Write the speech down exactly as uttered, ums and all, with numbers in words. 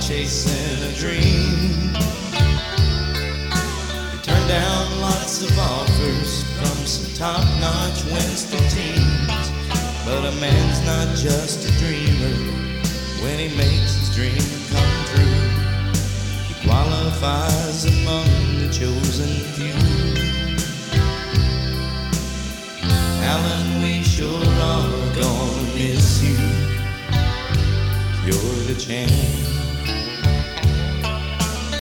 chasing a dream. You turn down lots of offers from some top-notch Winston teams, but a man's not just a dreamer when he makes his dream come true. He qualifies among the chosen few. Alan, we sure are gonna miss you. You're the champ.